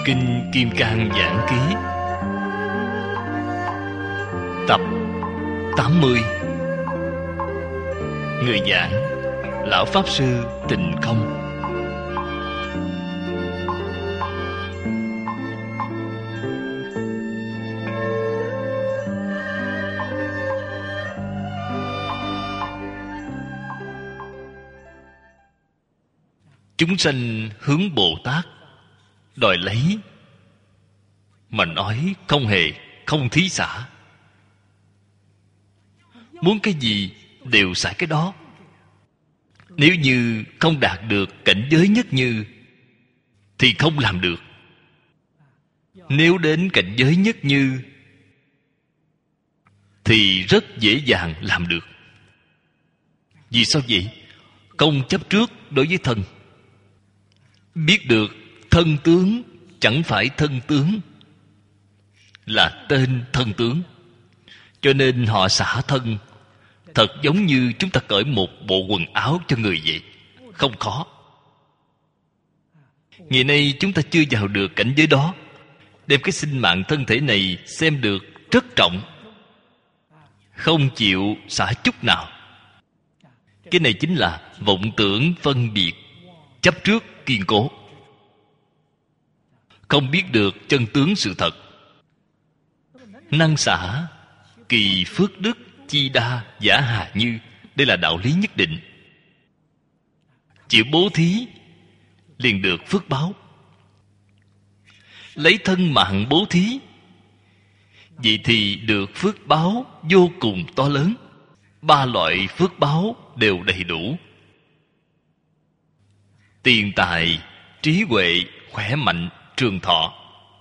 Kinh Kim Cang Giảng Ký tập 80. Người giảng Lão Pháp Sư Tịnh Không. Chúng sanh hướng Bồ Tát đòi lấy, mà nói không hề, không thí xả. Muốn cái gì đều xả cái đó. Nếu như không đạt được cảnh giới nhất như thì không làm được. Nếu đến cảnh giới nhất như thì rất dễ dàng làm được. Vì sao vậy? Không chấp trước đối với thân. Biết được thân tướng chẳng phải thân tướng, là tên thân tướng. Cho nên họ xả thân thật giống như chúng ta cởi một bộ quần áo cho người vậy. Không khó. Ngày nay chúng ta chưa vào được cảnh giới đó, đem cái sinh mạng thân thể này xem được rất trọng, không chịu xả chút nào. Cái này chính là vọng tưởng phân biệt, chấp trước kiên cố, không biết được chân tướng sự thật. Năng xả kỳ phước đức chi đa giả hà như. Đây là đạo lý nhất định. Chịu bố thí liền được phước báo. Lấy thân mạng bố thí, vậy thì được phước báo vô cùng to lớn. 3 loại phước báo đều đầy đủ: tiền tài, trí huệ, khỏe mạnh, trường thọ.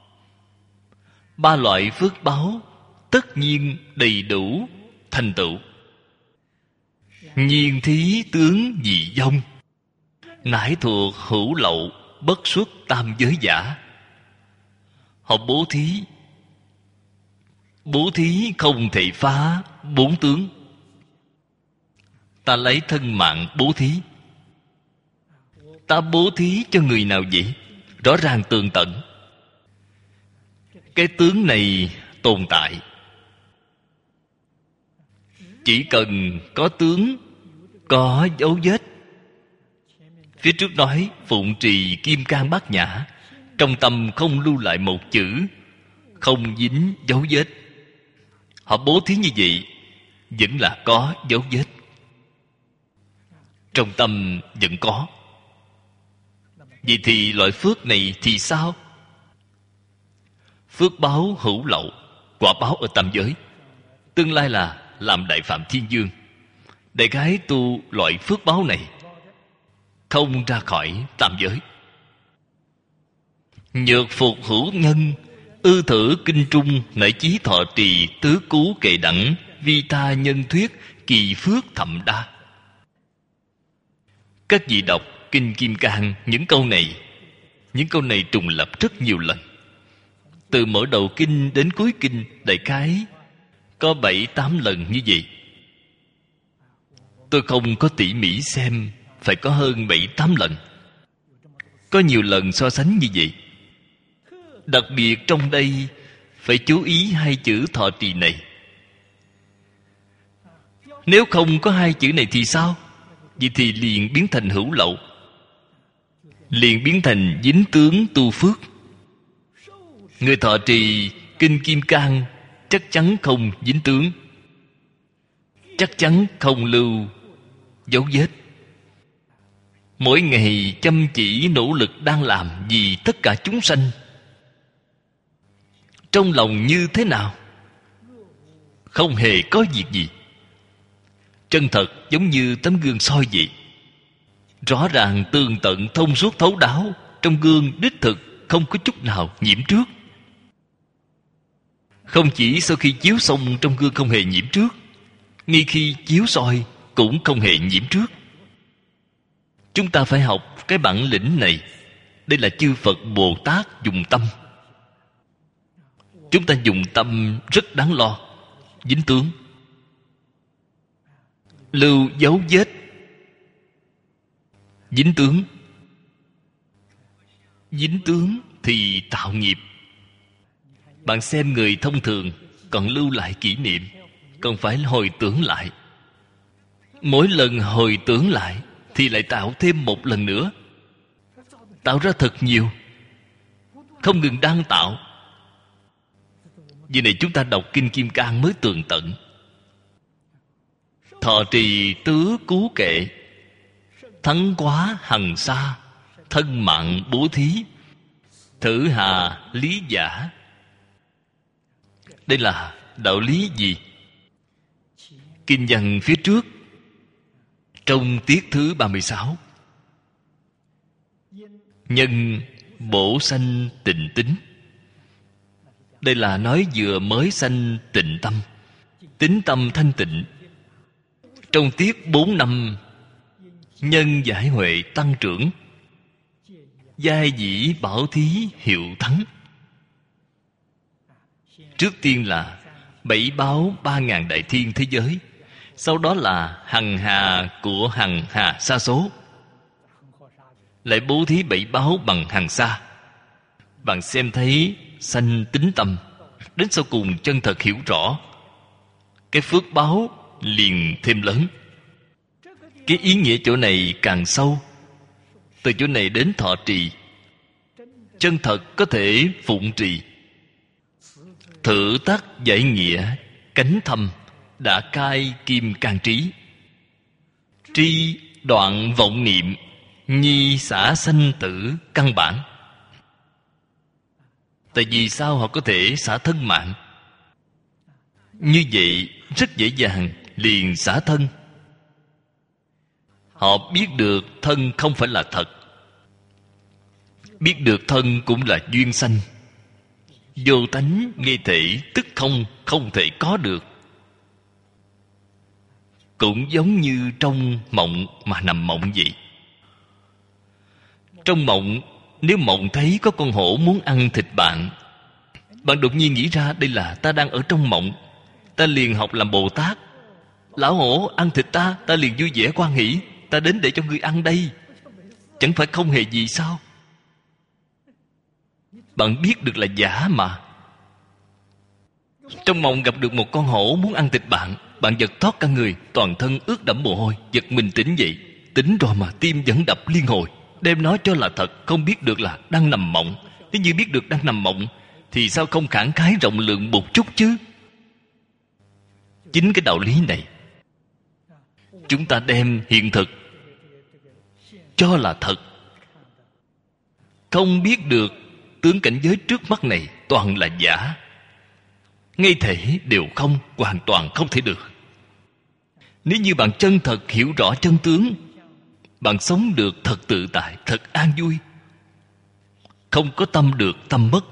3 loại phước báo tất nhiên đầy đủ thành tựu. Nhiên thí tướng dị vong, nải thuộc hữu lậu, bất xuất tam giới giả. Họ bố thí không thể phá 4 tướng. Ta lấy thân mạng bố thí. Ta bố thí cho người nào vậy? Rõ ràng tường tận. Cái tướng này tồn tại. Chỉ cần có tướng, có dấu vết. Phía trước nói phụng trì kim cang bát nhã, trong tâm không lưu lại một chữ, không dính dấu vết. Họ bố thí như vậy vẫn là có dấu vết, trong tâm vẫn có. Vậy thì loại phước này thì sao? Phước báo hữu lậu, quả báo ở tam giới. Tương lai là làm Đại Phạm Thiên Dương. Đại khái tu loại phước báo này, không ra khỏi tam giới. Nhược phục hữu nhân, ư thử kinh trung, nảy chí thọ trì, tứ cú kệ đẳng, vi tha nhân thuyết, kỳ phước thậm đa. Các vị đọc Kinh Kim Cang, những câu này trùng lặp rất nhiều lần. Từ mở đầu kinh đến cuối kinh, đại khái có 7-8 lần như vậy. Tôi không có tỉ mỉ xem, phải có hơn 7-8 lần. Có nhiều lần so sánh như vậy. Đặc biệt trong đây phải chú ý 2 chữ thọ trì này. Nếu không có 2 chữ này thì sao? Vậy thì liền biến thành hữu lậu, liền biến thành dính tướng tu phước. Người thọ trì Kinh Kim Cang chắc chắn không dính tướng, chắc chắn không lưu dấu vết. Mỗi ngày chăm chỉ nỗ lực đang làm vì tất cả chúng sanh. Trong lòng như thế nào? Không hề có việc gì. Chân thật giống như tấm gương soi vậy. Rõ ràng tường tận thông suốt thấu đáo. Trong gương đích thực không có chút nào nhiễm trước. Không chỉ sau khi chiếu xong trong gương không hề nhiễm trước, ngay khi chiếu soi cũng không hề nhiễm trước. Chúng ta phải học cái bản lĩnh này. Đây là chư Phật Bồ Tát dùng tâm. Chúng ta dùng tâm rất đáng lo. Dính tướng, lưu dấu vết. Dính tướng thì tạo nghiệp. Bạn xem người thông thường còn lưu lại kỷ niệm, còn phải hồi tưởng lại. Mỗi lần hồi tưởng lại thì lại tạo thêm một lần nữa, tạo ra thật nhiều, không ngừng đang tạo. Vì này chúng ta đọc Kinh Kim Cang mới tường tận. Thọ trì tứ cứu kệ, thắng quá hằng sa, thân mạng bố thí, thử hà lý giả. Đây là đạo lý gì? Kinh văn phía trước trong tiết thứ 36, nhân bổ sanh tịnh tính. Đây là nói vừa mới sanh tịnh tâm, tín tâm thanh tịnh. Trong tiết 4 năm, nhân giải huệ tăng trưởng, giai dĩ bảo thí hiệu thắng. Trước tiên là bảy báo 3.000 đại thiên thế giới, sau đó là hằng hà của hằng hà sa số, lại bố thí bảy báo bằng hằng sa. Bạn xem thấy sanh tín tâm, đến sau cùng chân thật hiểu rõ, cái phước báo liền thêm lớn. Cái ý nghĩa chỗ này càng sâu. Từ chỗ này đến thọ trì, chân thật có thể phụng trì. Thử tác giải nghĩa, cánh thâm đã cai kim can trí. Tri đoạn vọng niệm, nhi xả sanh tử căn bản. Tại vì sao họ có thể xả thân mạng? Như vậy rất dễ dàng liền xả thân. Họ biết được thân không phải là thật, biết được thân cũng là duyên sanh. Vô tánh nghi thể tức không, không thể có được. Cũng giống như trong mộng mà nằm mộng vậy. Trong mộng, nếu mộng thấy có con hổ muốn ăn thịt bạn, bạn đột nhiên nghĩ ra đây là ta đang ở trong mộng, ta liền học làm Bồ Tát. Lão hổ ăn thịt ta, ta liền vui vẻ hoan hỷ, ta đến để cho ngươi ăn đây. Chẳng phải không hề gì sao? Bạn biết được là giả mà. Trong mộng gặp được một con hổ muốn ăn thịt bạn, bạn giật thót cả người, toàn thân ướt đẫm mồ hôi, giật mình tỉnh dậy. Tỉnh rồi mà tim vẫn đập liên hồi. Đem nó cho là thật, không biết được là đang nằm mộng. Nếu như biết được đang nằm mộng, thì sao không khẳng khái rộng lượng một chút chứ? Chính cái đạo lý này, chúng ta đem hiện thực cho là thật, không biết được tướng cảnh giới trước mắt này toàn là giả. Ngay thể đều không, hoàn toàn không thể được. Nếu như bạn chân thật hiểu rõ chân tướng, bạn sống được thật tự tại, thật an vui, không có tâm được tâm mất.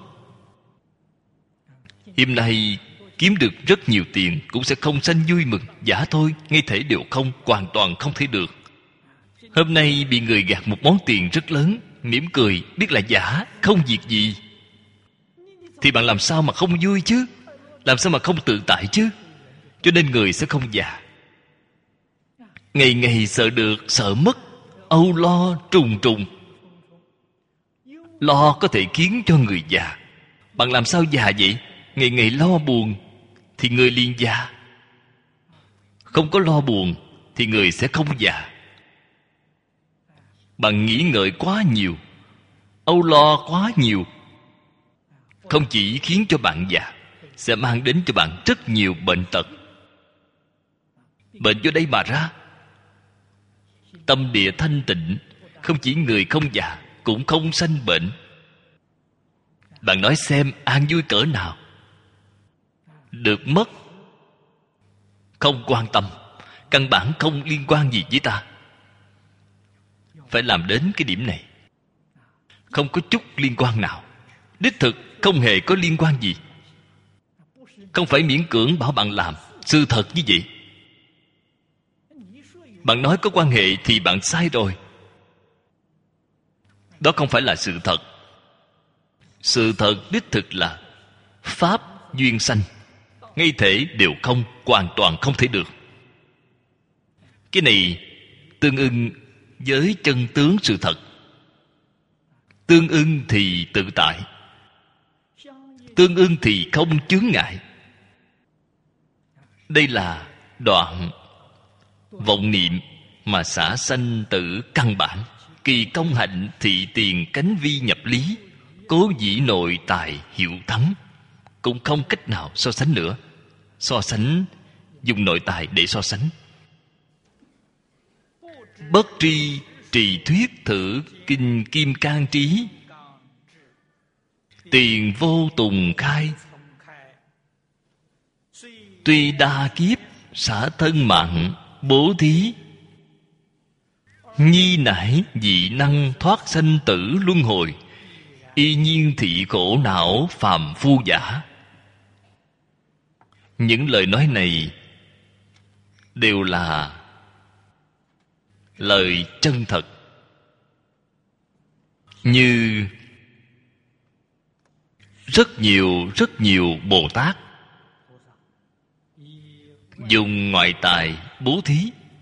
Hôm nay kiếm được rất nhiều tiền cũng sẽ không sanh vui mừng. Giả thôi, ngay thể đều không, hoàn toàn không thể được. Hôm nay bị người gạt một món tiền rất lớn, mỉm cười biết là giả, không việc gì, thì bạn làm sao mà không vui chứ? Làm sao mà không tự tại chứ? Cho nên người sẽ không già. Ngày ngày sợ được, sợ mất, âu lo trùng trùng. Lo có thể khiến cho người già. Bạn làm sao già vậy? Ngày ngày lo buồn thì người liền già. Không có lo buồn thì người sẽ không già. Bạn nghĩ ngợi quá nhiều, âu lo quá nhiều, không chỉ khiến cho bạn già, sẽ mang đến cho bạn rất nhiều bệnh tật. Bệnh do đây mà ra. Tâm địa thanh tịnh, không chỉ người không già, cũng không sanh bệnh. Bạn nói xem an vui cỡ nào. Được mất không quan tâm, căn bản không liên quan gì với ta. Phải làm đến cái điểm này, không có chút liên quan nào. Đích thực không hề có liên quan gì. Không phải miễn cưỡng bảo bạn làm. Sự thật như vậy. Bạn nói có quan hệ thì bạn sai rồi. Đó không phải là sự thật. Sự thật đích thực là pháp duyên sanh, ngay thể đều không, hoàn toàn không thể được. Cái này tương ưng với chân tướng sự thật. Tương ưng thì tự tại, tương ưng thì không chướng ngại. Đây là đoạn vọng niệm mà xả sanh tử căn bản. Kỳ công hạnh thị tiền cánh vi nhập lý, cố dĩ nội tài hiệu thắng. Cũng không cách nào so sánh nữa. So sánh, dùng nội tài để so sánh. Bất tri trì thuyết thử kinh kim cang trí, tiền vô tùng khai. Tuy đa kiếp xả thân mạng bố thí, nhi nải dị năng thoát sanh tử luân hồi, y nhiên thị khổ não phàm phu giả. Những lời nói này đều là lời chân thật. Như rất nhiều Bồ Tát dùng ngoại tài bố thí,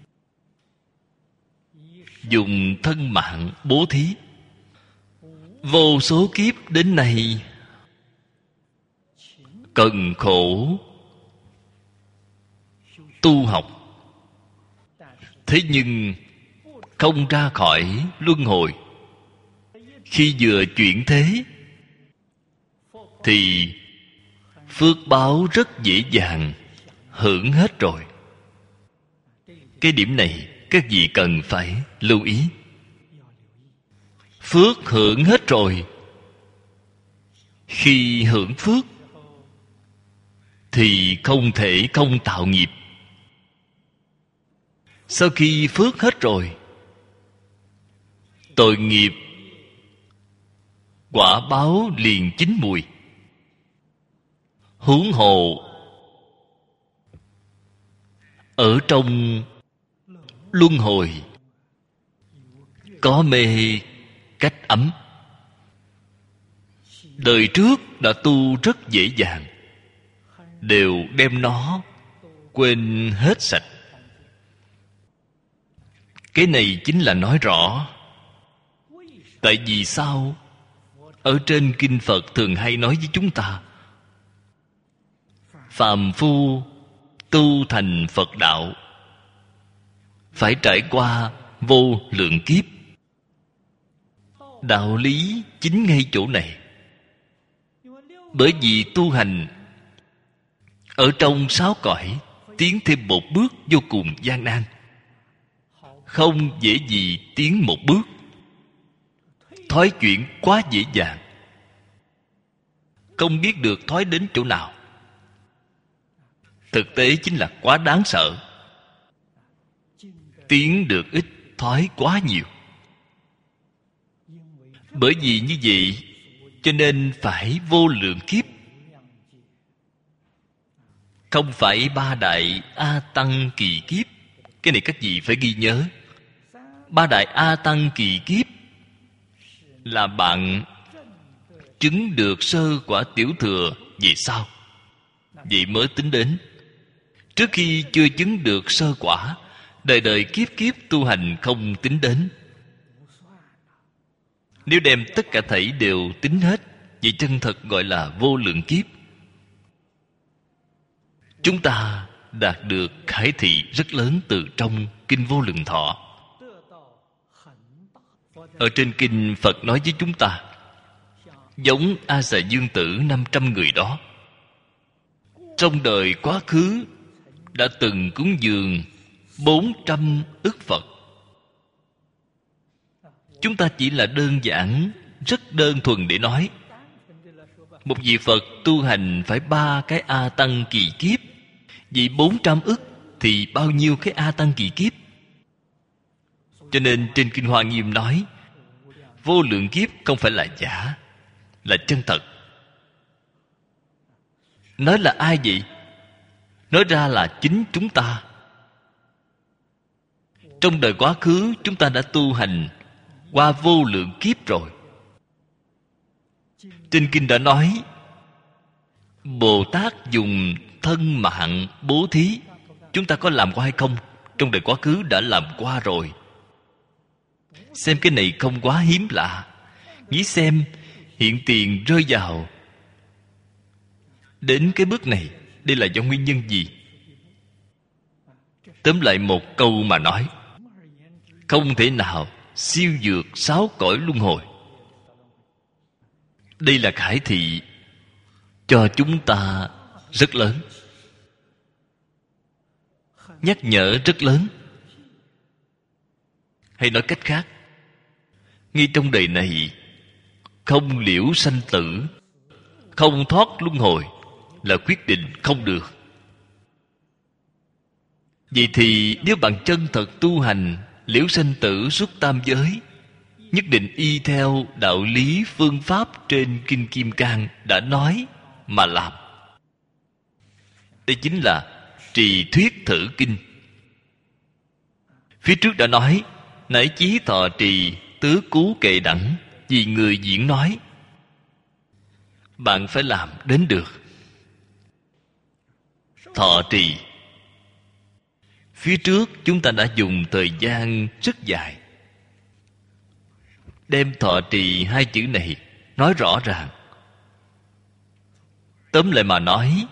dùng thân mạng bố thí. Vô số kiếp đến nay cần khổ tu học, thế nhưng không ra khỏi luân hồi. Khi vừa chuyển thế thì phước báo rất dễ dàng hưởng hết rồi. Cái điểm này các vị cần phải lưu ý. Phước hưởng hết rồi, khi hưởng phước thì không thể không tạo nghiệp. Sau khi phước hết rồi, tội nghiệp quả báo liền chín mùi. Huống hồ ở trong luân hồi có mê cách ấm. Đời trước đã tu rất dễ dàng, đều đem nó quên hết sạch. Cái này chính là nói rõ tại vì sao ở trên kinh Phật thường hay nói với chúng ta, phàm phu tu thành Phật đạo phải trải qua vô lượng kiếp. Đạo lý chính ngay chỗ này. Bởi vì tu hành ở trong sáu cõi tiến thêm một bước vô cùng gian nan, không dễ gì tiến một bước. Thoái chuyển quá dễ dàng, không biết được thoái đến chỗ nào. Thực tế chính là quá đáng sợ. Tiến được ít, thoái quá nhiều. Bởi vì như vậy cho nên phải vô lượng kiếp. Không phải ba đại A Tăng kỳ kiếp. Cái này các vị phải ghi nhớ. Ba đại A Tăng kỳ kiếp là bạn chứng được sơ quả tiểu thừa về sau, vậy mới tính đến. Trước khi chưa chứng được sơ quả, đời đời kiếp kiếp tu hành không tính đến. Nếu đem tất cả thảy đều tính hết, vậy chân thật gọi là vô lượng kiếp. Chúng ta đạt được khải thị rất lớn từ trong Kinh Vô Lượng Thọ. Ở trên kinh Phật nói với chúng ta, giống A Xà Dương Tử 500 người đó, trong đời quá khứ đã từng cúng dường 400 ức Phật. Chúng ta chỉ là đơn giản, rất đơn thuần để nói, một vị Phật tu hành phải 3 cái A Tăng kỳ kiếp. Vì 400 ức thì bao nhiêu cái A Tăng kỳ kiếp? Cho nên trên Kinh Hoa Nghiêm nói, vô lượng kiếp không phải là giả, là chân thật. Nói là ai vậy? Nói ra là chính chúng ta. Trong đời quá khứ chúng ta đã tu hành qua vô lượng kiếp rồi. Trên kinh đã nói, Bồ Tát dùng thân mạng bố thí. Chúng ta có làm qua hay không? Trong đời quá khứ đã làm qua rồi. Xem cái này không quá hiếm lạ. Nghĩ xem hiện tiền rơi vào đến cái bước này, đây là do nguyên nhân gì? Tóm lại một câu mà nói, không thể nào siêu vượt 6 cõi luân hồi. Đây là khải thị cho chúng ta rất lớn, nhắc nhở rất lớn. Hay nói cách khác, ngay trong đời này không liễu sanh tử, không thoát luân hồi là quyết định không được. Vậy thì nếu bạn chân thật tu hành liễu sanh tử xuất tam giới, nhất định y theo đạo lý phương pháp trên Kinh Kim Cang đã nói mà làm. Đây chính là trì thuyết thử kinh. Phía trước đã nói, nải chí thọ trì tứ cú kệ đẳng, vì người diễn nói. Bạn phải làm đến được. Thọ trì, phía trước chúng ta đã dùng thời gian rất dài đem thọ trì hai chữ này nói rõ ràng. Tóm lại mà nói,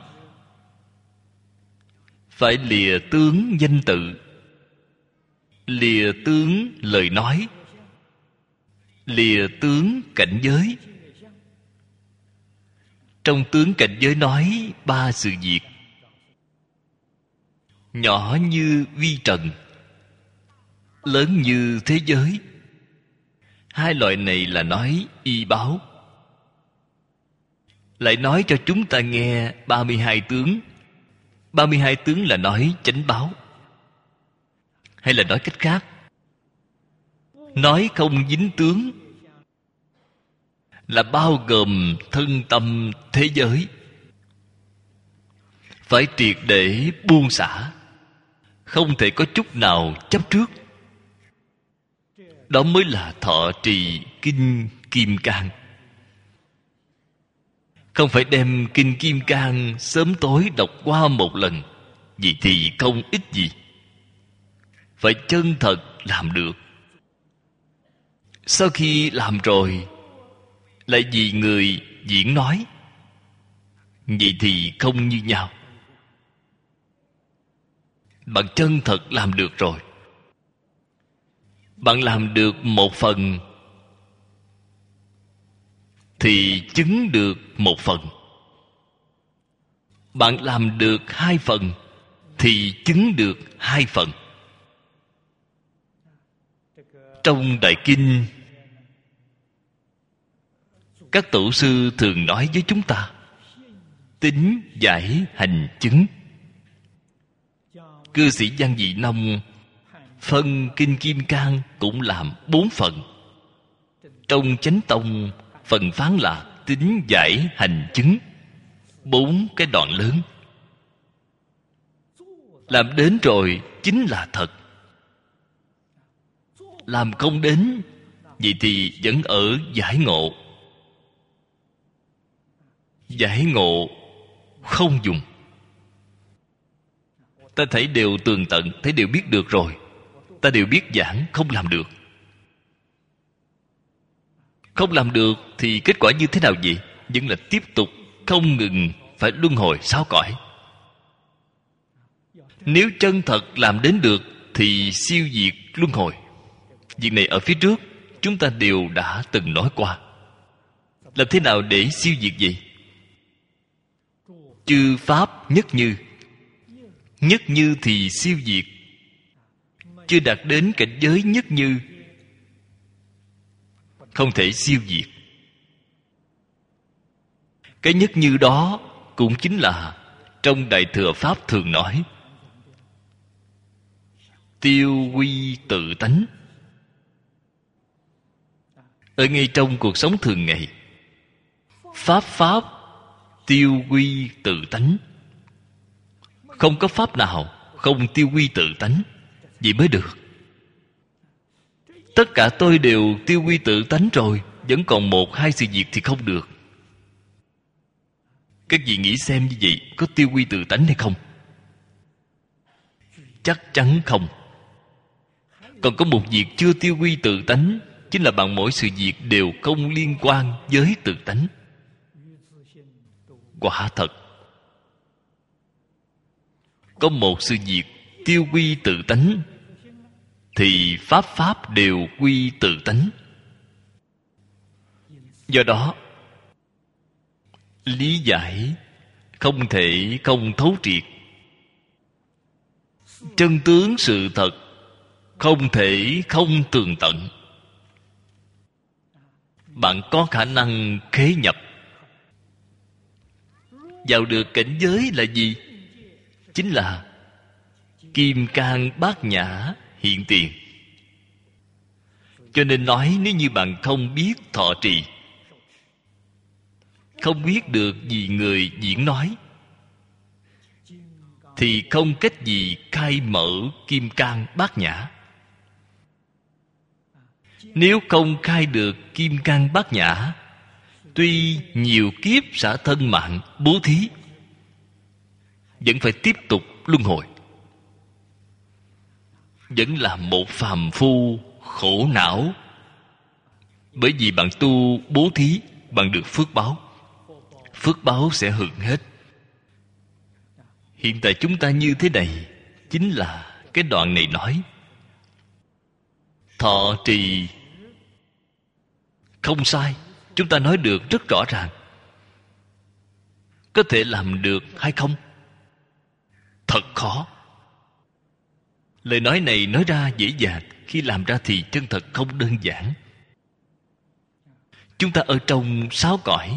phải lìa tướng danh tự, lìa tướng lời nói, lìa tướng cảnh giới. Trong tướng cảnh giới nói ba sự việc: nhỏ như vi trần, lớn như thế giới. Hai loại này là nói y báo. Lại nói cho chúng ta nghe 32 tướng. 32 tướng là nói chánh báo. Hay là nói cách khác, nói không dính tướng là bao gồm thân tâm thế giới. Phải triệt để buông xả, không thể có chút nào chấp trước. Đó mới là thọ trì Kinh Kim Cang. Không phải đem Kinh Kim Cang sớm tối đọc qua một lần, vậy thì không ích gì. Phải chân thật làm được. Sau khi làm rồi lại vì người diễn nói, vậy thì không như nhau. Bạn chân thật làm được rồi, bạn làm được một phần thì chứng được một phần. Bạn làm được hai phần thì chứng được hai phần. Trong Đại Kinh, các tổ sư thường nói với chúng ta tín giải hành chứng. Cư sĩ Giang Dị Nông phân Kinh Kim Cang cũng làm 4 phần. Trong Chánh Tông phần phán là tín giải hành chứng, 4 cái đoạn lớn. Làm đến rồi chính là thật. Làm không đến, vậy thì vẫn ở giải ngộ. Giải ngộ không dùng. Ta thấy đều tường tận, thấy đều biết được rồi, ta đều biết giảng, không làm được. Không làm được thì kết quả như thế nào vậy? Vẫn là tiếp tục không ngừng phải luân hồi 6 cõi. Nếu chân thật làm đến được thì siêu diệt luân hồi. Việc này ở phía trước chúng ta đều đã từng nói qua. Làm thế nào để siêu diệt gì? Chư pháp nhất như. Nhất như thì siêu diệt. Chưa đạt đến cảnh giới nhất như, không thể siêu diệt. Cái nhất như đó cũng chính là trong Đại Thừa Pháp thường nói tiêu quy tự tánh. Ở ngay trong cuộc sống thường ngày, pháp pháp tiêu quy tự tánh. Không có pháp nào không tiêu quy tự tánh, vậy mới được. Tất cả tôi đều tiêu quy tự tánh rồi, vẫn còn một hai sự việc thì không được. Các vị nghĩ xem như vậy có tiêu quy tự tánh hay không? Chắc chắn không. Còn có một việc chưa tiêu quy tự tánh, chính là bạn mỗi sự việc đều không liên quan với tự tánh. Quả thật, có một sự việc tiêu quy tự tánh thì pháp pháp đều quy tự tánh. Do đó, lý giải không thể không thấu triệt. Chân tướng sự thật không thể không tường tận. Bạn có khả năng khế nhập vào được cảnh giới là gì? Chính là kim cang bát nhã hiện tiền. Cho nên nói, nếu như bạn không biết thọ trì, không biết được gì người diễn nói, thì không cách gì khai mở kim cang bát nhã. Nếu không khai được kim cang bát nhã, tuy nhiều kiếp xả thân mạng bố thí, vẫn phải tiếp tục luân hồi, vẫn là một phàm phu khổ não. Bởi vì bạn tu bố thí, bạn được phước báo, phước báo sẽ hưởng hết. Hiện tại chúng ta như thế này, chính là cái đoạn này nói thọ trì không sai. Chúng ta nói được rất rõ ràng. Có thể làm được hay không? Thật khó. Lời nói này nói ra dễ dàng, khi làm ra thì chân thật không đơn giản. Chúng ta ở trong 6 cõi,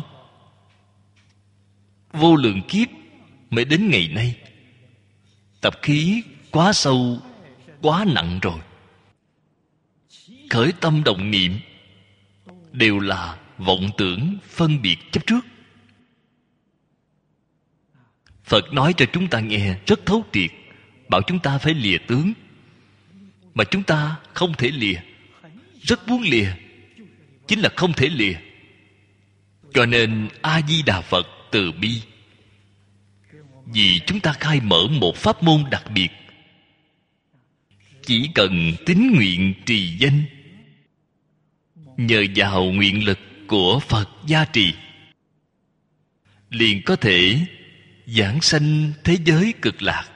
vô lượng kiếp mới đến ngày nay, tập khí quá sâu, quá nặng rồi. Khởi tâm động niệm đều là vọng tưởng phân biệt chấp trước. Phật nói cho chúng ta nghe rất thấu triệt, bảo chúng ta phải lìa tướng, mà chúng ta không thể lìa. Rất muốn lìa, chính là không thể lìa. Cho nên A Di Đà Phật từ bi, vì chúng ta khai mở một pháp môn đặc biệt. Chỉ cần tín nguyện trì danh, nhờ vào nguyện lực của Phật gia trì, liền có thể giảng sanh thế giới cực lạc.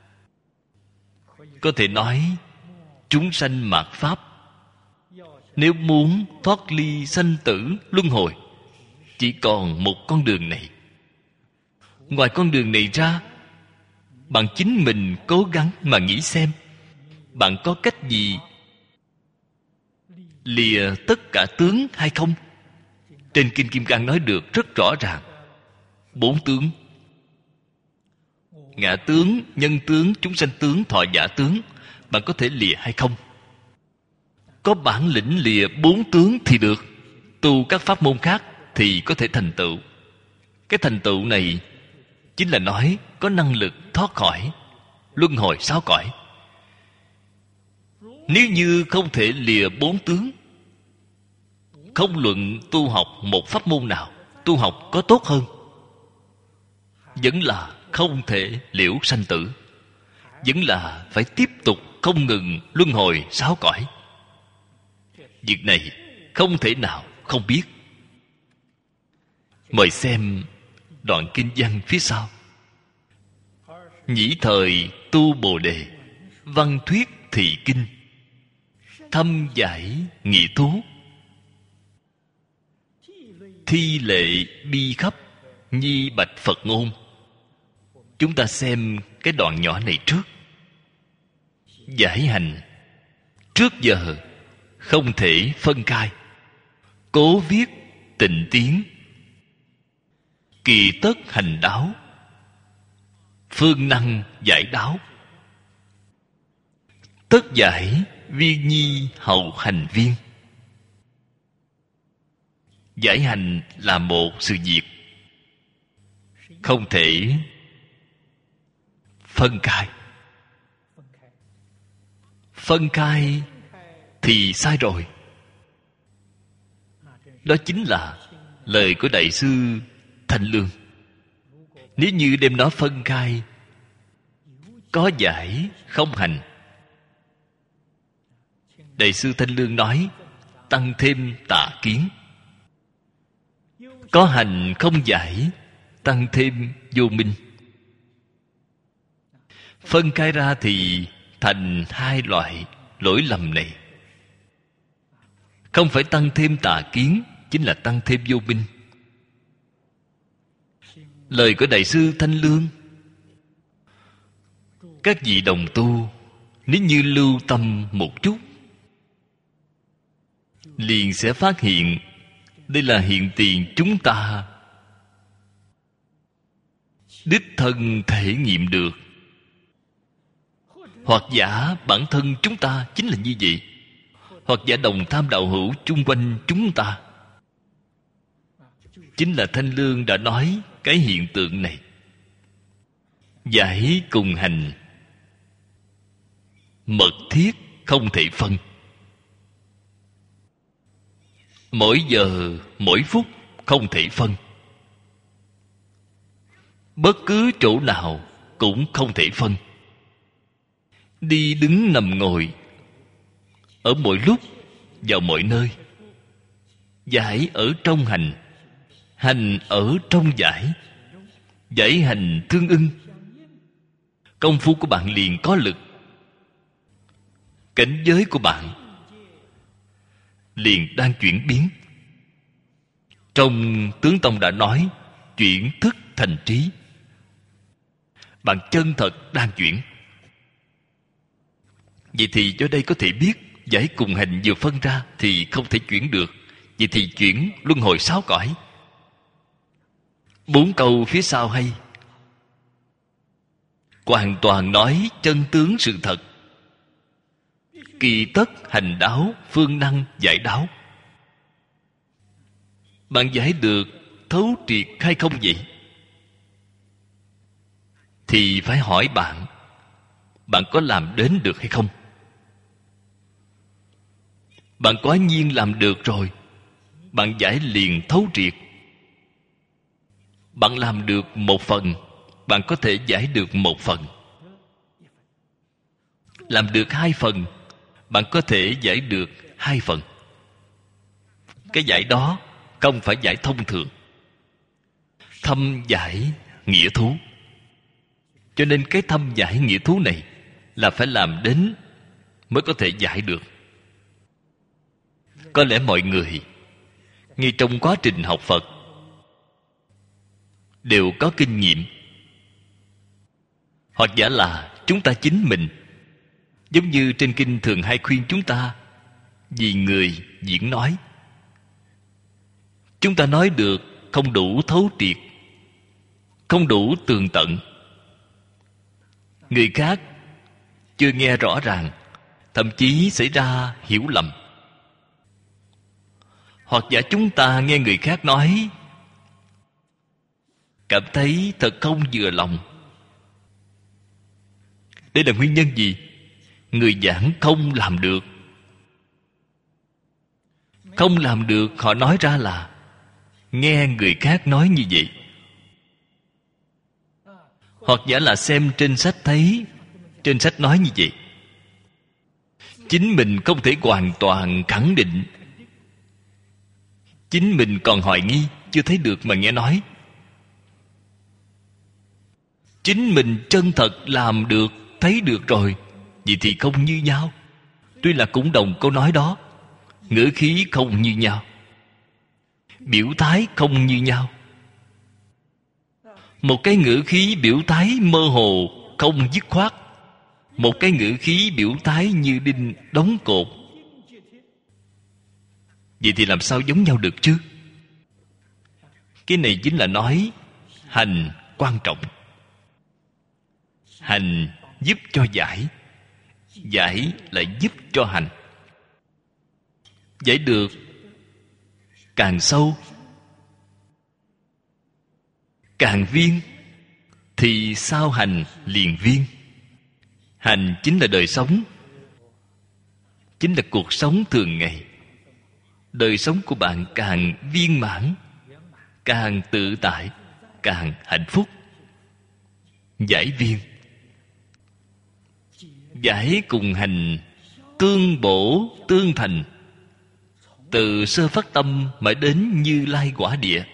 Có thể nói chúng sanh mạt pháp. Nếu muốn thoát ly sanh tử luân hồi, chỉ còn một con đường này. Ngoài con đường này ra, bạn chính mình cố gắng mà nghĩ xem, bạn có cách gì lìa tất cả tướng hay không? Trên Kinh Kim Cang nói được rất rõ ràng. 4 tướng: ngã tướng, nhân tướng, chúng sanh tướng, thọ giả tướng. Bạn có thể lìa hay không? Có bản lĩnh lìa 4 tướng thì được. Tu các pháp môn khác thì có thể thành tựu. Cái thành tựu này chính là nói có năng lực thoát khỏi luân hồi 6 cõi. Nếu như không thể lìa 4 tướng, không luận tu học một pháp môn nào, tu học có tốt hơn, vẫn là không thể liễu sanh tử, vẫn là phải tiếp tục không ngừng luân hồi 6 cõi. Việc này không thể nào không biết. Mời xem đoạn kinh văn phía sau. Nhĩ thời tu Bồ Đề, văn thuyết thị kinh, thâm giải nghị thú, thi lệ bi khắp, nhi bạch Phật ngôn. Chúng ta xem cái đoạn nhỏ này trước. Giải hành trước giờ không thể phân khai, cố viết tịnh tiến, kỳ tất hành đáo, phương năng giải đáo. Tất giải viên nhi hậu hành viên. Giải hành là một sự việc không thể phân khai. Phân khai thì sai rồi. Đó chính là lời của Đại sư Thanh Lương. Nếu như đem nó phân khai, có giải không hành. Đại sư Thanh Lương nói, tăng thêm tà kiến. Có hành không giải, tăng thêm vô minh. Phân khai ra thì thành hai loại lỗi lầm này. Không phải tăng thêm tà kiến, chính là tăng thêm vô minh. Lời của Đại sư Thanh Lương: các vị đồng tu nếu như lưu tâm một chút, liền sẽ phát hiện đây là hiện tiền chúng ta đích thân thể nghiệm được. Hoặc giả bản thân chúng ta chính là như vậy, hoặc giả đồng tham đạo hữu chung quanh chúng ta. Chính là Thanh Lương đã nói cái hiện tượng này. Giải cùng hành mật thiết không thể phân. Mỗi giờ mỗi phút không thể phân. Bất cứ chỗ nào cũng không thể phân. Đi đứng nằm ngồi, ở mọi lúc, vào mọi nơi. Giải ở trong hành, hành ở trong giải. Giải hành tương ưng, công phu của bạn liền có lực. Cảnh giới của bạn liền đang chuyển biến. Trong Tướng Tông đã nói chuyển thức thành trí. Bạn chân thật đang chuyển. Vậy thì cho đây có thể biết giải cùng hành vừa phân ra thì không thể chuyển được. Vậy thì chuyển luân hồi 6 cõi. 4 câu phía sau hay, hoàn toàn nói chân tướng sự thật. Kỳ tất hành đáo, phương năng giải đáo. Bạn giải được thấu triệt hay không vậy? Thì phải hỏi bạn, bạn có làm đến được hay không? Bạn quả nhiên làm được rồi, bạn giải liền thấu triệt. Bạn làm được một phần, bạn có thể giải được một phần. Làm được 2 phần, bạn có thể giải được 2 phần. Cái giải đó không phải giải thông thường, thâm giải nghĩa thú. Cho nên cái thâm giải nghĩa thú này là phải làm đến mới có thể giải được. Có lẽ mọi người ngay trong quá trình học Phật đều có kinh nghiệm, hoặc giả là chúng ta chính mình, giống như trên kinh thường hay khuyên chúng ta vì người diễn nói. Chúng ta nói được không đủ thấu triệt, không đủ tường tận. Người khác chưa nghe rõ ràng, thậm chí xảy ra hiểu lầm. Hoặc giả chúng ta nghe người khác nói, cảm thấy thật không vừa lòng. Đây là nguyên nhân gì? Người giảng không làm được. Không làm được, họ nói ra là nghe người khác nói như vậy. Hoặc giả là xem trên sách thấy trên sách nói như vậy. Chính mình không thể hoàn toàn khẳng định. Chính mình còn hoài nghi, chưa thấy được mà nghe nói. Chính mình chân thật làm được, thấy được rồi, vậy thì không như nhau. Tuy là cũng đồng câu nói đó, ngữ khí không như nhau, biểu thái không như nhau. Một cái ngữ khí biểu thái mơ hồ, không dứt khoát. Một cái ngữ khí biểu thái như đinh đóng cột. Vậy thì làm sao giống nhau được chứ? Cái này chính là nói hành quan trọng. Hành giúp cho giải, giải lại giúp cho hành. Giải được càng sâu, càng viên, thì sau hành liền viên. Hành chính là đời sống, chính là cuộc sống thường ngày. Đời sống của bạn càng viên mãn, càng tự tại, càng hạnh phúc. Giải viên, giải cùng hành tương bổ tương thành, từ sơ phát tâm mà đến Như Lai quả địa.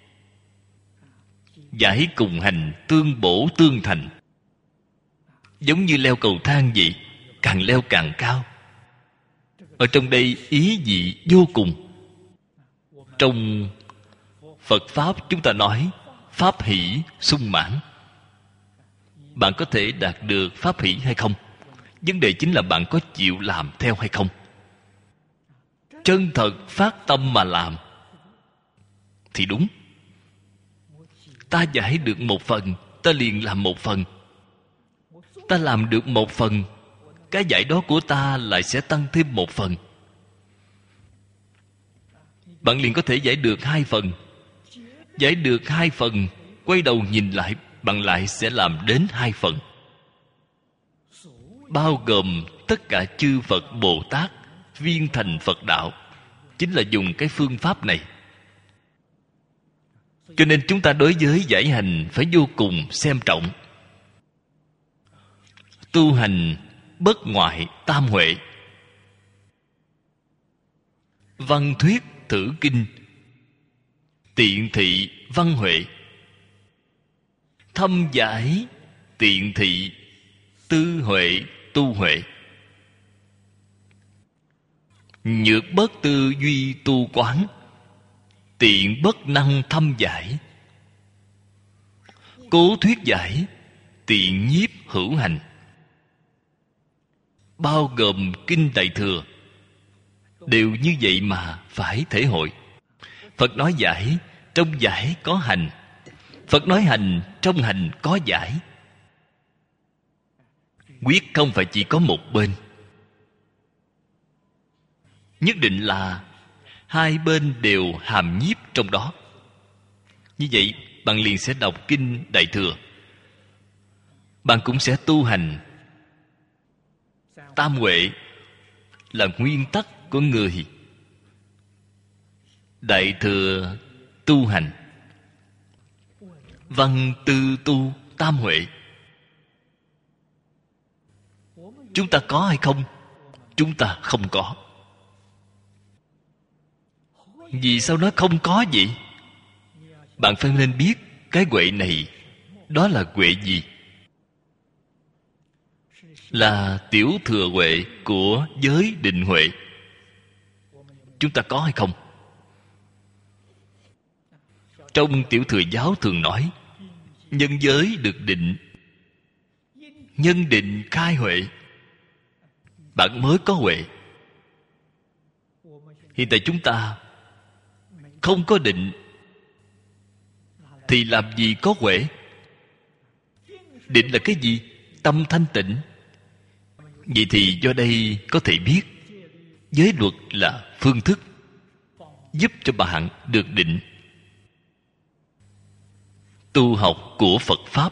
Giải cùng hành, tương bổ tương thành. Giống như leo cầu thang vậy, càng leo càng cao. Ở trong đây ý vị vô cùng. Trong Phật Pháp chúng ta nói pháp hỷ sung mãn. Bạn có thể đạt được pháp hỷ hay không? Vấn đề chính là bạn có chịu làm theo hay không. Chân thật phát tâm mà làm thì đúng. Ta giải được một phần, ta liền làm một phần. Ta làm được một phần, cái giải đó của ta lại sẽ tăng thêm một phần. Bạn liền có thể giải được hai phần. Giải được hai phần, quay đầu nhìn lại, bạn lại sẽ làm đến hai phần. Bao gồm tất cả chư Phật Bồ Tát viên thành Phật đạo, chính là dùng cái phương pháp này. Cho nên chúng ta đối với giải hành phải vô cùng xem trọng. Tu hành bất ngoại tam huệ. Văn thuyết thử kinh, tiện thị văn huệ. Thâm giải tiện thị tư huệ tu huệ. Nhược bất tư duy tu quán, tiện bất năng thâm giải. Cố thuyết giải, tiện nhiếp hữu hành. Bao gồm kinh Đại Thừa đều như vậy mà phải thể hội. Phật nói giải, trong giải có hành. Phật nói hành, trong hành có giải. Quyết không phải chỉ có một bên, nhất định là hai bên đều hàm nhiếp trong đó. Như vậy bạn liền sẽ đọc kinh Đại Thừa, bạn cũng sẽ tu hành. Tam huệ là nguyên tắc của người Đại Thừa tu hành. Văn tư tu tam huệ. Chúng ta có hay không? Chúng ta không có. Vì sao nó không có vậy? Bạn phải nên biết cái huệ này đó là huệ gì? Là tiểu thừa huệ của giới định huệ. Chúng ta có hay không? Trong tiểu thừa giáo thường nói nhân giới được định, nhân định khai huệ. Bạn mới có huệ. Hiện tại chúng ta không có định thì làm gì có huệ? Định là cái gì? Tâm thanh tịnh. Vậy thì do đây có thể biết giới luật là phương thức giúp cho bạn được định. Tu học của Phật Pháp,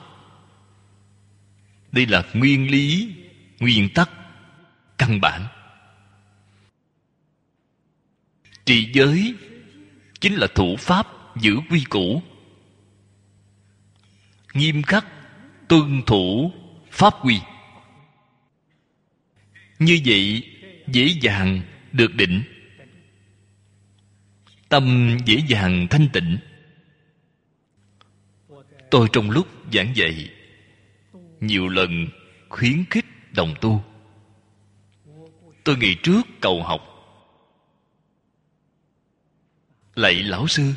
đây là nguyên lý, nguyên tắc căn bản. Trì giới chính là thủ pháp giữ quy củ, nghiêm khắc tuân thủ pháp quy. Như vậy dễ dàng được định, tâm dễ dàng thanh tịnh. Tôi trong lúc giảng dạy nhiều lần khuyến khích đồng tu. Tôi ngày trước cầu học, lạy lão sư.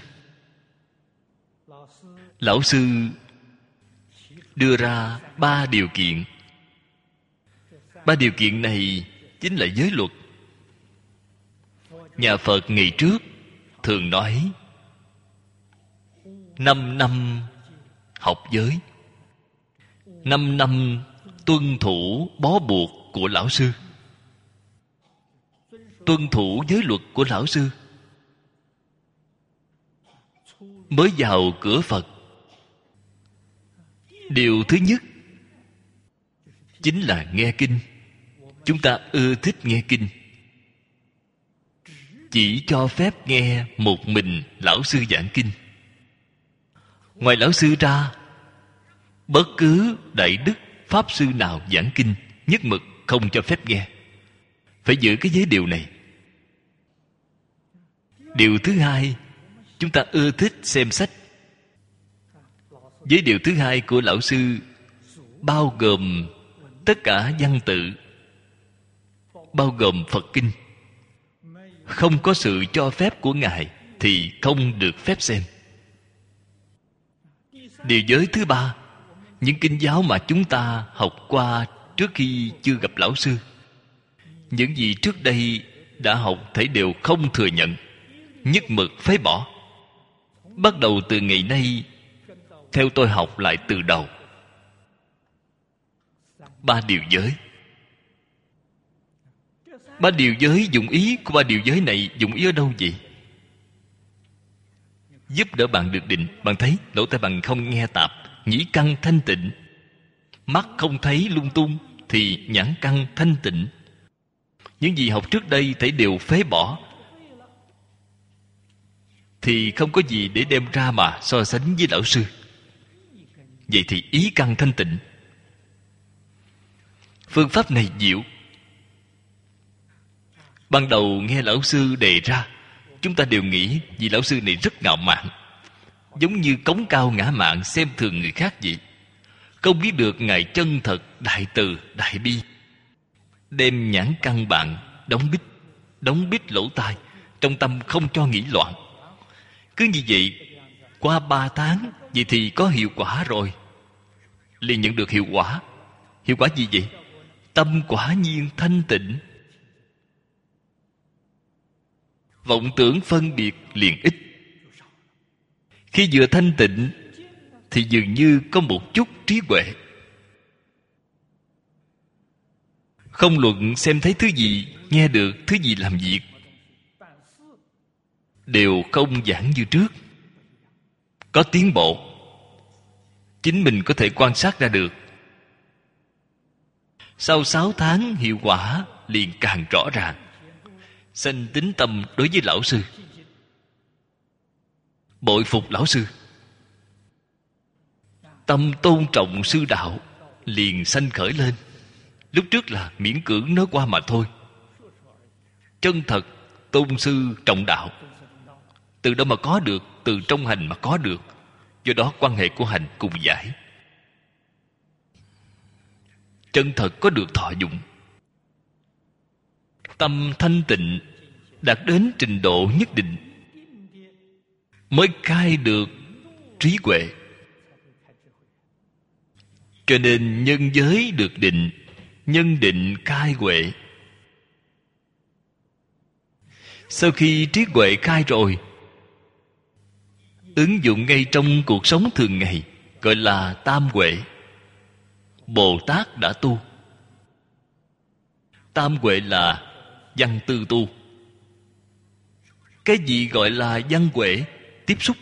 Lão sư đưa ra 3 điều kiện. 3 điều kiện này chính là giới luật. Nhà Phật ngày trước thường nói 5 năm học giới, 5 năm tuân thủ bó buộc của lão sư, tuân thủ giới luật của lão sư. Mới vào cửa Phật, điều thứ nhất chính là nghe kinh. Chúng ta ưa thích nghe kinh, chỉ cho phép nghe một mình lão sư giảng kinh. Ngoài lão sư ra, bất cứ đại đức pháp sư nào giảng kinh nhất mực không cho phép nghe. Phải giữ cái giới điều này. Điều thứ hai, chúng ta ưa thích xem sách. Với điều thứ hai của lão sư bao gồm tất cả văn tự, bao gồm Phật kinh. Không có sự cho phép của Ngài thì không được phép xem. Điều giới thứ ba, những kinh giáo mà chúng ta học qua trước khi chưa gặp lão sư, những gì trước đây đã học thảy đều không thừa nhận, nhất mực phế bỏ. Bắt đầu từ ngày nay, theo tôi học lại từ đầu. 3 điều giới. 3 điều giới, dụng ý của 3 điều giới này dụng ý ở đâu vậy? Giúp đỡ bạn được định. Bạn thấy lỗ tai bạn không nghe tạp, nhĩ căn thanh tịnh, mắt không thấy lung tung, thì nhãn căn thanh tịnh. Những gì học trước đây thảy đều phế bỏ, thì không có gì để đem ra mà so sánh với lão sư. Vậy thì ý căn thanh tịnh. Phương pháp này diệu. Ban đầu nghe lão sư đề ra, chúng ta đều nghĩ vì lão sư này rất ngạo mạn, giống như cống cao ngã mạn xem thường người khác vậy. Không biết được Ngài chân thật, đại từ, đại bi. Đem nhãn căn bạn đóng bít lỗ tai, trong tâm không cho nghĩ loạn. Cứ như vậy, qua 3 tháng, vậy thì có hiệu quả rồi. Liền nhận được hiệu quả. Hiệu quả gì vậy? Tâm quả nhiên thanh tịnh. Vọng tưởng phân biệt liền ít. Khi vừa thanh tịnh thì dường như có một chút trí huệ. Không luận xem thấy thứ gì, nghe được thứ gì làm việc, đều không giảng như trước. Có tiến bộ. Chính mình có thể quan sát ra được. Sau 6 tháng hiệu quả liền càng rõ ràng. Sanh tín tâm đối với lão sư, bội phục lão sư. Tâm tôn trọng sư đạo liền sanh khởi lên. Lúc trước là miễn cưỡng nói qua mà thôi. Chân thật tôn sư trọng đạo. Từ đâu mà có được? Từ trong hành mà có được. Do đó quan hệ của hành cùng giải. Chân thật có được thọ dụng. Tâm thanh tịnh đạt đến trình độ nhất định mới khai được trí huệ. Cho nên nhân giới được định, nhân định khai huệ. Sau khi trí huệ khai rồi, ứng dụng ngay trong cuộc sống thường ngày, gọi là tam huệ. Bồ Tát đã tu. Tam huệ là văn tư tu. Cái gì gọi là văn huệ? Tiếp xúc.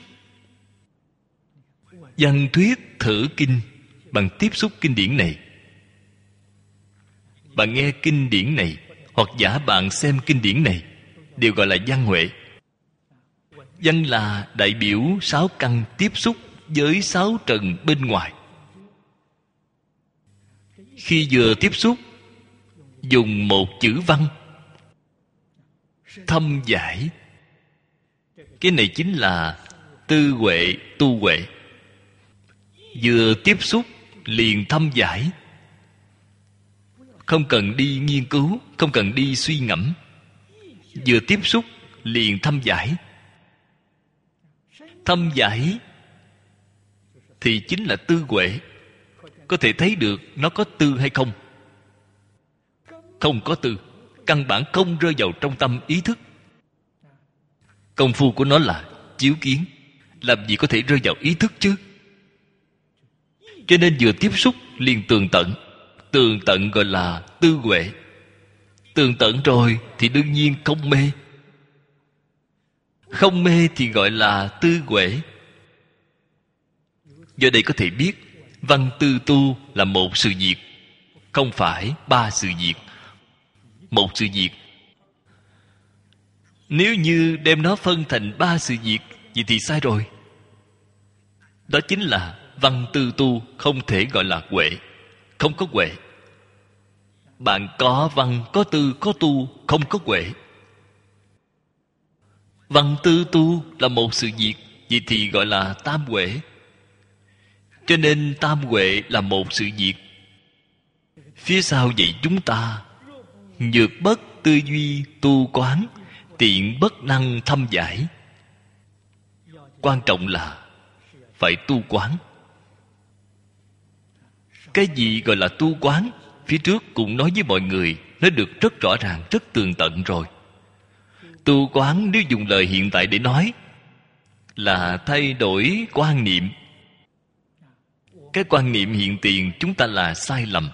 Văn thuyết thử kinh bằng tiếp xúc kinh điển này. Bạn nghe kinh điển này hoặc giả bạn xem kinh điển này đều gọi là văn huệ. Văn là đại biểu 6 căn tiếp xúc với 6 trần bên ngoài. Khi vừa tiếp xúc, dùng một chữ văn thâm giải. Cái này chính là tư huệ, tu huệ. Vừa tiếp xúc liền thâm giải. Không cần đi nghiên cứu, không cần đi suy ngẫm. Vừa tiếp xúc liền thâm giải. Thâm giải thì chính là tư huệ. Có thể thấy được nó có tư hay không. Không có tư, căn bản không rơi vào trong tâm ý thức. Công phu của nó là chiếu kiến. Làm gì có thể rơi vào ý thức chứ? Cho nên vừa tiếp xúc liền tường tận. Tường tận gọi là tư huệ. Tường tận rồi thì đương nhiên không mê. Không mê thì gọi là tư huệ. Do đây có thể biết văn tư tu là một sự việc, không phải 3 sự việc. Một sự việc. Nếu như đem nó phân thành 3 sự việc, vậy thì sai rồi. Đó chính là văn tư tu không thể gọi là huệ. Không có huệ. Bạn có văn, có tư, có tu, không có huệ. Văn tư tu là một sự việc, vậy thì gọi là tam huệ. Cho nên tam huệ là một sự việc. Phía sau vậy chúng ta: nhược bất tư duy tu quán, tiện bất năng thâm giải. Quan trọng là phải tu quán. Cái gì gọi là tu quán? Phía trước cũng nói với mọi người, nói được rất rõ ràng, rất tường tận rồi. Tu quán nếu dùng lời hiện tại để nói là thay đổi quan niệm. Cái quan niệm hiện tiền chúng ta là sai lầm.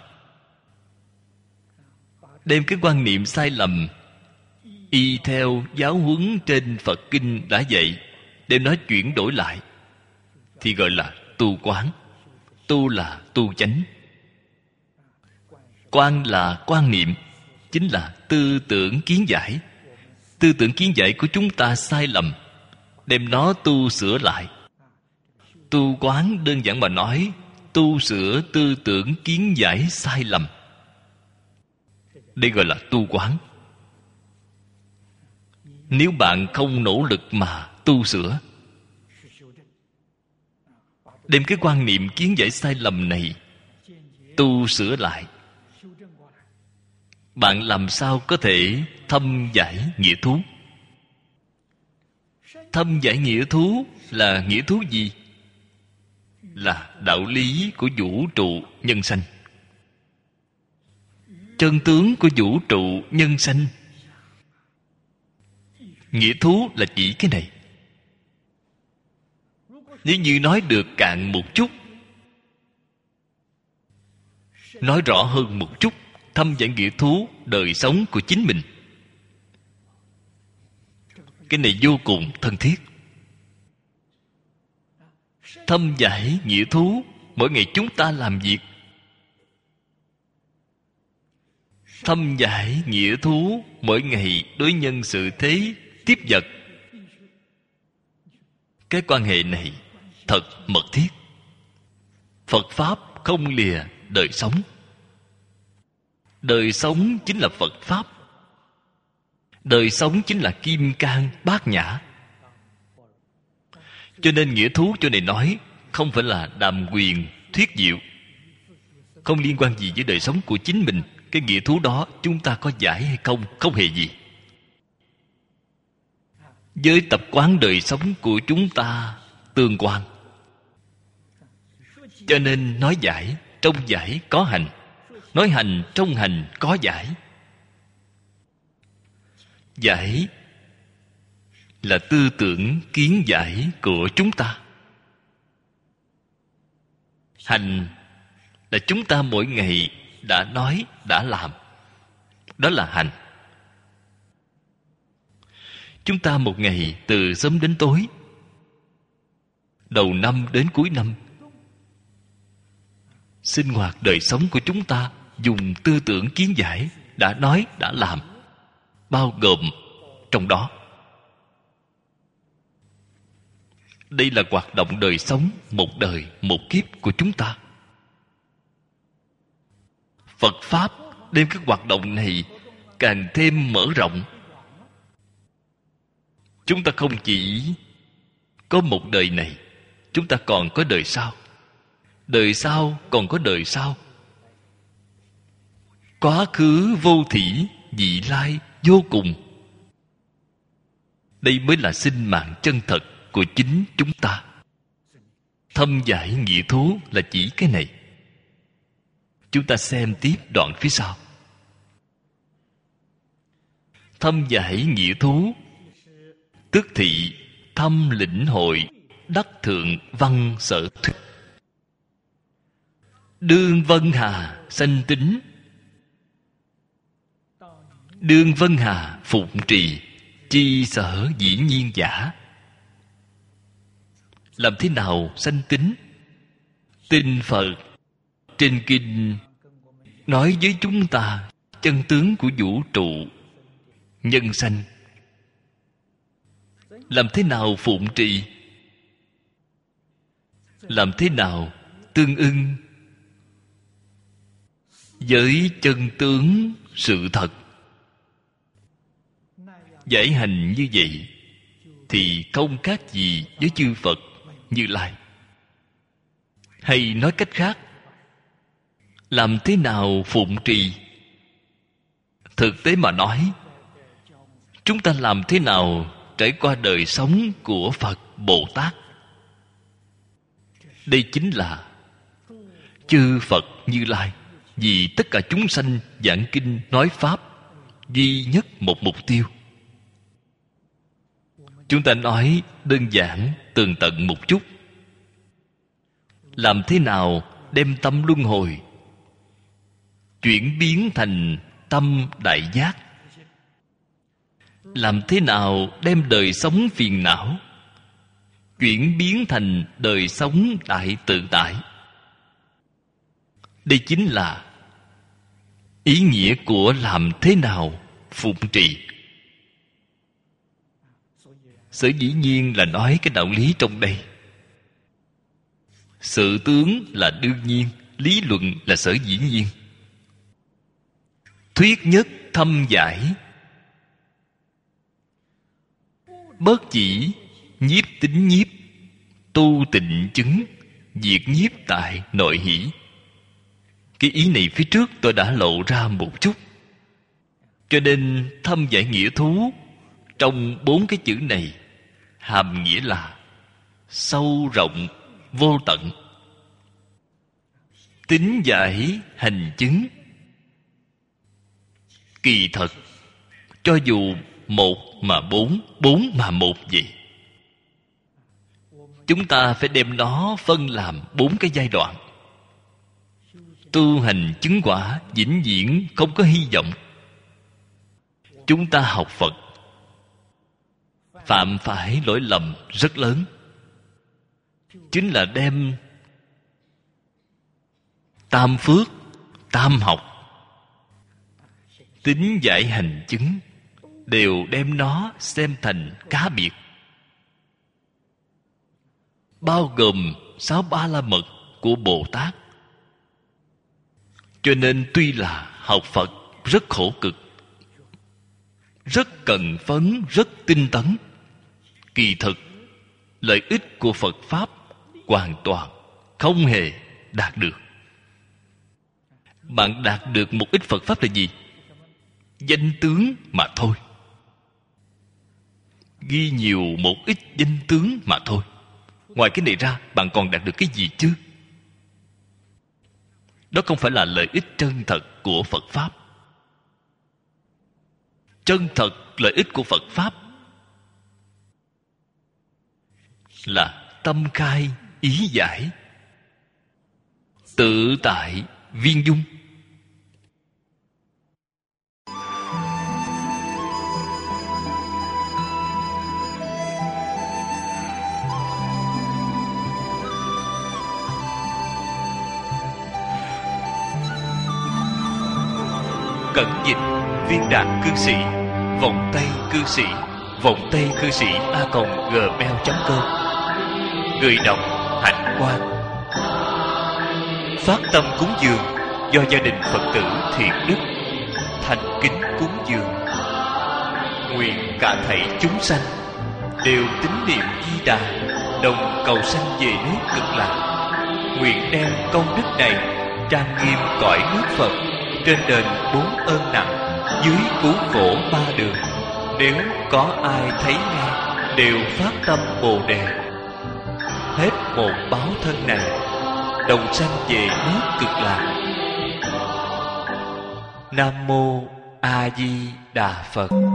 Đem cái quan niệm sai lầm y theo giáo huấn trên Phật Kinh đã dạy, đem nó chuyển đổi lại, thì gọi là tu quán. Tu là tu chánh. Quan là quan niệm, chính là tư tưởng kiến giải. Tư tưởng kiến giải của chúng ta sai lầm, đem nó tu sửa lại. Tu quán đơn giản mà nói, tu sửa tư tưởng kiến giải sai lầm. Đây gọi là tu quán. Nếu bạn không nỗ lực mà tu sửa, đem cái quan niệm kiến giải sai lầm này tu sửa lại, bạn làm sao có thể thâm giải nghĩa thú? Thâm giải nghĩa thú là nghĩa thú gì? Là đạo lý của vũ trụ nhân sanh. Chân tướng của vũ trụ nhân sanh. Nghĩa thú là chỉ cái này. Nếu như nói được cạn một chút, nói rõ hơn một chút, thâm giải nghĩa thú đời sống của chính mình, cái này vô cùng thân thiết. Thâm giải nghĩa thú, mỗi ngày chúng ta làm việc. Thâm giải nghĩa thú, mỗi ngày đối nhân sự thế tiếp vật. Cái quan hệ này thật mật thiết. Phật Pháp không lìa đời sống. Đời sống chính là Phật Pháp. Đời sống chính là Kim Cang Bát Nhã. Cho nên nghĩa thú chỗ này nói không phải là đàm quyền thuyết diệu, không liên quan gì với đời sống của chính mình. Cái nghĩa thú đó chúng ta có giải hay không, không hề gì. Với tập quán đời sống của chúng ta tương quan. Cho nên nói giải, trong giải có hành. Nói hành, trong hành có giải. Giải là tư tưởng kiến giải của chúng ta. Hành là chúng ta mỗi ngày đã nói, đã làm. Đó là hành. Chúng ta một ngày từ sớm đến tối, đầu năm đến cuối năm, sinh hoạt đời sống của chúng ta dùng tư tưởng kiến giải, đã nói, đã làm, bao gồm trong đó. Đây là hoạt động đời sống một đời một kiếp của chúng ta. Phật Pháp đem cái hoạt động này càng thêm mở rộng. Chúng ta không chỉ có một đời này, chúng ta còn có đời sau. Đời sau còn có đời sau. Quá khứ vô thỉ, vị lai vô cùng. Đây mới là sinh mạng chân thật của chính chúng ta. Thâm giải nghĩa thú là chỉ cái này. Chúng ta xem tiếp đoạn phía sau. Thâm giải nghĩa thú, tức thị thâm lĩnh hội, đắc thượng văn sở thuyết. Đương vân hà sanh tính, đương vân hà phụng trì, chi sở dĩ nhiên giả. Làm thế nào sanh tính? Tin Phật trên kinh nói với chúng ta chân tướng của vũ trụ nhân sanh. Làm thế nào phụng trì? Làm thế nào tương ưng với chân tướng sự thật? Giải hành như vậy thì không khác gì với chư Phật Như Lai. Hay nói cách khác, làm thế nào phụng trì? Thực tế mà nói, chúng ta làm thế nào trải qua đời sống của Phật Bồ Tát? Đây chính là chư Phật Như Lai vì tất cả chúng sanh giảng kinh nói pháp duy nhất một mục tiêu. Chúng ta nói đơn giản tường tận một chút. Làm thế nào đem tâm luân hồi chuyển biến thành tâm đại giác? Làm thế nào đem đời sống phiền não chuyển biến thành đời sống đại tự tại? Đây chính là ý nghĩa của làm thế nào phụng trì. Sở dĩ nhiên là nói cái đạo lý trong đây. Sự tướng là đương nhiên, lý luận là sở dĩ nhiên. Thuyết nhất thâm giải, bất chỉ nhiếp tính nhiếp, tu tịnh chứng, diệt nhiếp tại nội hỷ. Cái ý này phía trước tôi đã lộ ra một chút. Cho nên thâm giải nghĩa thú trong 4 cái chữ này hàm nghĩa là sâu rộng vô tận. Tính giải hành chứng, kỳ thật cho dù 1 mà 4, 4 mà 1 vậy, chúng ta phải đem nó phân làm 4 cái giai đoạn. Tu hành chứng quả vĩnh viễn không có hy vọng. Chúng ta học Phật phạm phải lỗi lầm rất lớn, chính là đem tam phước, tam học, tính giải hành chứng đều đem nó xem thành cá biệt, bao gồm 6 Ba La Mật của Bồ Tát. Cho nên tuy là học Phật rất khổ cực, rất cần phấn, rất tinh tấn, kỳ thực lợi ích của Phật Pháp hoàn toàn không hề đạt được. Bạn đạt được một ít Phật Pháp là gì? Danh tướng mà thôi. Ghi nhiều một ít danh tướng mà thôi. Ngoài cái này ra, bạn còn đạt được cái gì chứ? Đó không phải là lợi ích chân thật của Phật Pháp. Chân thật lợi ích của Phật Pháp là tâm khai ý giải, tự tại viên dung. Cẩn dịch Viên Đạt Cư Sĩ, Vọng Tây Cư Sĩ, Vọng Tây Cư Sĩ @gmail.com. Người đọc Hạnh Quang. Phát tâm cúng dường do gia đình Phật tử Thiện Đức thành kính cúng dường. Nguyện cả thảy chúng sanh đều tín niệm Di Đà, đồng cầu sanh về nước Cực Lạc. Nguyện đem công đức này trang nghiêm cõi nước Phật, trên đền 4 ơn nặng, dưới cứu khổ 3 đường. Nếu có ai thấy nghe đều phát tâm Bồ Đề, hết một báo thân này, đồng sanh về nước Cực Lạc. Nam mô A Di Đà Phật.